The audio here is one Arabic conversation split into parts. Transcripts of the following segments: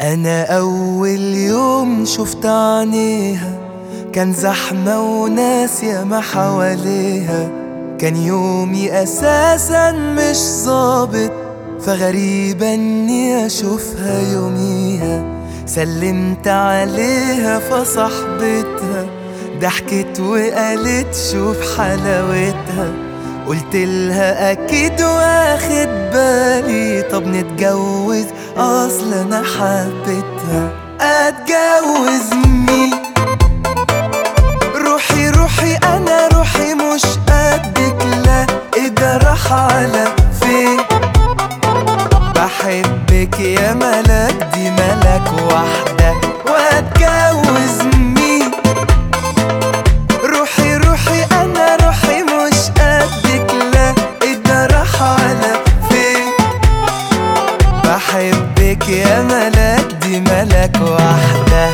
أنا أول يوم شفت عينيها كان زحمة وناس ياما حواليها. كان يومي أساسا مش ظابط، فغريبة إني أشوفها يوميها. سلمت عليها فصاحبتها ضحكت وقالت شوف حلاوتها. قلتلها أكيد واخد بالي، طب نتجوز أصل أنا حبيتها. أتجوز مين؟ روحي روحي أنا روحي مش قدك، لا إيه ده راح على فين؟ بحبك يا ملاك دي ملاك واحدة. وأتجوز مين؟ روحي روحي أنا روحي مش قدك، لا إيه ده راح على فين؟ بحبك يا ملاك دي ملاك واحدة.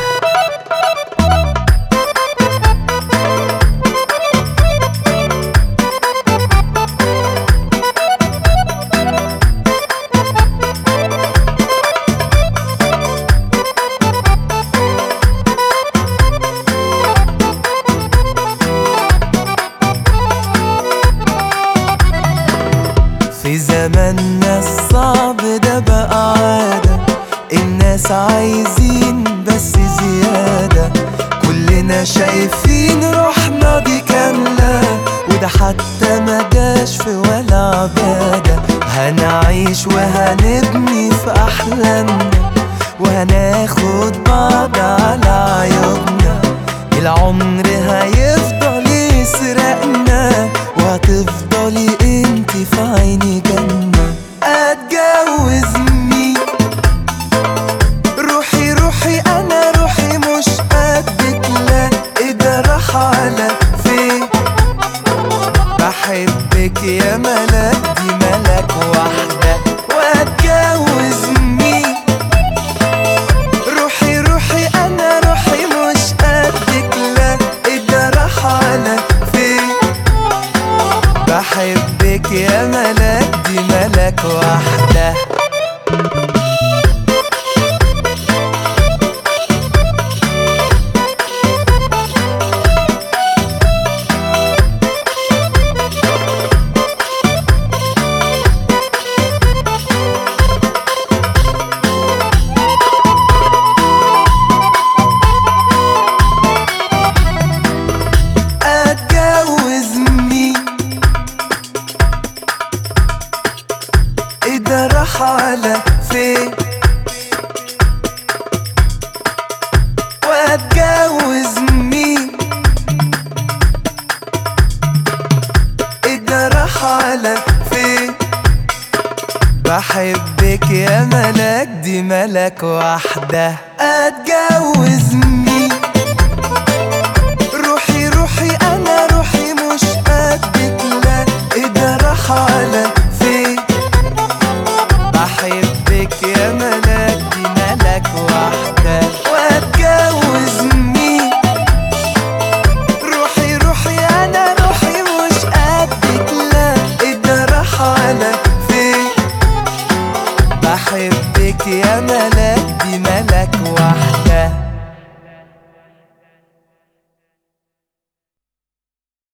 في زماننا الصعب ده بقى عادة، الناس عايزين بس زيادة. كلنا شايفين روحنا دي كاملة، وده حتى ما جاش في ولا عبادة. هنعيش وهنبني في أحلامنا، وهناخد بعض على عيوبنا. العمر هيفضل يسرقنا، وهتفضلي انتي في عيني جنة. أتجوز مين؟ روحي روحي أنا روحي مش قدك، لا إيه ده راح على فين؟ بحبك يا ملاك دي ملاك واحدة. وأتجوز مين؟ روحي روحي أنا روحي مش قدك، لا إيه ده راح على فين؟ بحبك يا ملاك دي ملاك واحدة. إيه ده راح على فين؟ وأتجوز مين؟ إيه ده راح على فين؟ بحبك يا ملاك دي ملاك واحدة. أتجوز